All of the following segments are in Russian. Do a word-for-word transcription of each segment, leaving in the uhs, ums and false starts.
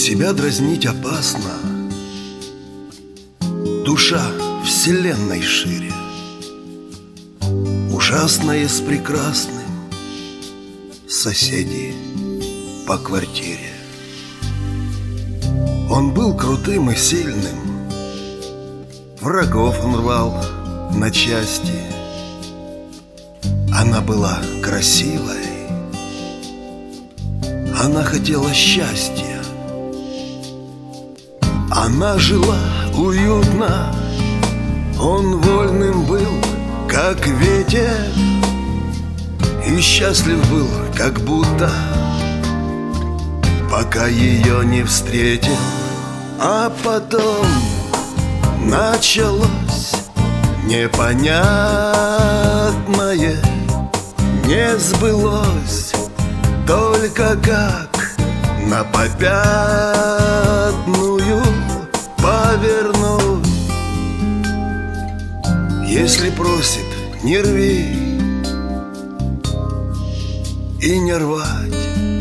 Тебя дразнить опасно. Душа вселенной шире, ужасное с прекрасным, соседи по квартире. Он был крутым и сильным, врагов он рвал на части. Она была красивой, она хотела счастья. Она жила уютно, он вольным был, как ветер, и счастлив был, как будто, пока ее не встретил. А потом началось непонятное, не сбылось, только как на попятную повернуть. Если просит, не рви и не рвать.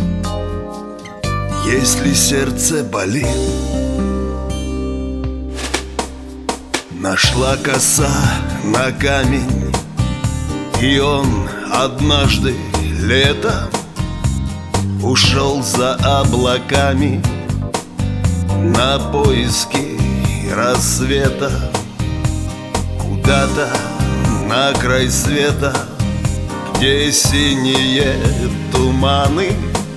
Если сердце болит, нашла коса на камень, и он однажды летом ушел за облаками на поиски рассвета, куда-то на край света, где синие туманы.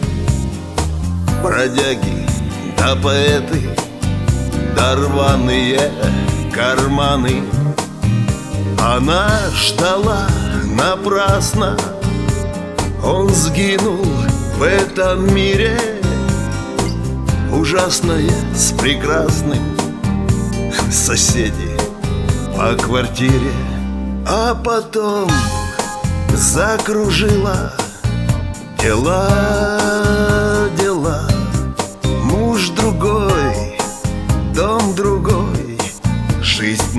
Бродяги да поэты, да рваные карманы. Она ждала напрасно, он сгинул в этом мире, ужасное с прекрасным, соседи по квартире. А потом закружила дела, дела. Муж другой, дом другой, жизнь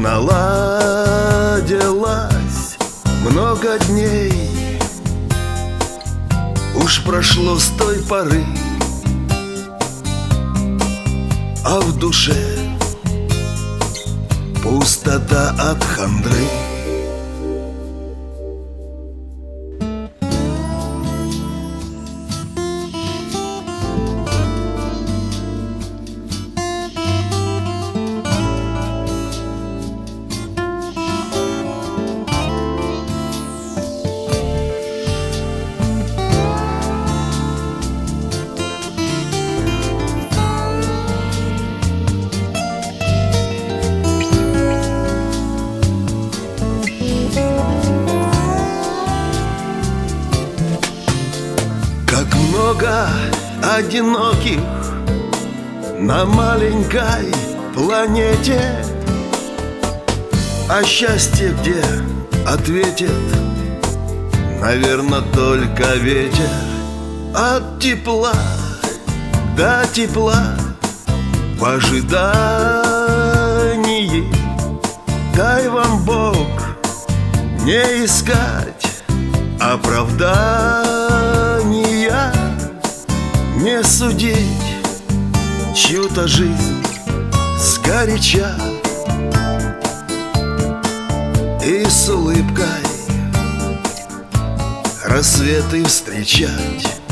наладилась. Много дней уж прошло с той поры, а в душе пустота от хандры. Как много одиноких на маленькой планете, а счастье где ответит, наверное, только ветер. От тепла до тепла в ожидании. Дай вам Бог не искать оправдания, не судить чью-то жизнь сгоряча и с улыбкой рассветы встречать.